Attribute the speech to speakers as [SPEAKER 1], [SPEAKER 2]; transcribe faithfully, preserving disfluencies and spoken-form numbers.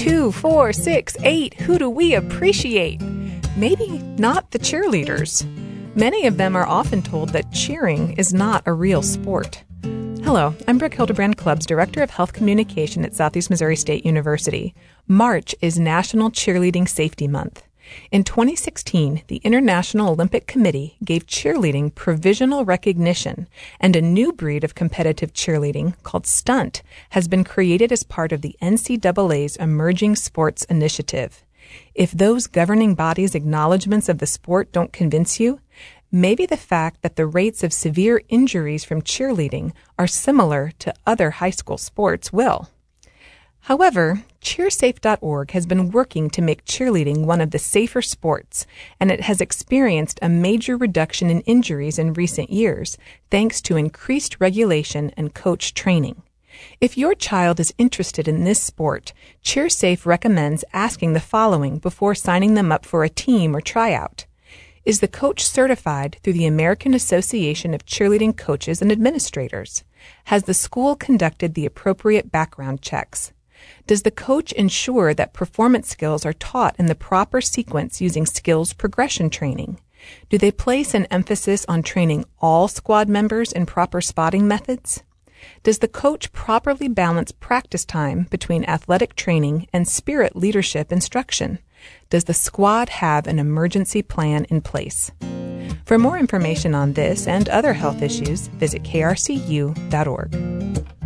[SPEAKER 1] two, four, six, eight. Who do we appreciate? Maybe not the cheerleaders. Many of them are often told that cheering is not a real sport. Hello, I'm Brooke Hildebrand Clubbs, Director of Health Communication at Southeast Missouri State University. March is National Cheerleading Safety Month. In twenty sixteen, the International Olympic Committee gave cheerleading provisional recognition, and a new breed of competitive cheerleading called stunt has been created as part of the N C double A's Emerging Sports Initiative. If those governing bodies' acknowledgments of the sport don't convince you, maybe the fact that the rates of severe injuries from cheerleading are similar to other high school sports will. However, cheer safe dot org has been working to make cheerleading one of the safer sports, and it has experienced a major reduction in injuries in recent years, thanks to increased regulation and coach training. If your child is interested in this sport, CheerSafe recommends asking the following before signing them up for a team or tryout. Is the coach certified through the American Association of Cheerleading Coaches and Administrators? Has the school conducted the appropriate background checks? Does the coach ensure that performance skills are taught in the proper sequence using skills progression training? Do they place an emphasis on training all squad members in proper spotting methods? Does the coach properly balance practice time between athletic training and spirit leadership instruction? Does the squad have an emergency plan in place? For more information on this and other health issues, visit K R C U dot org.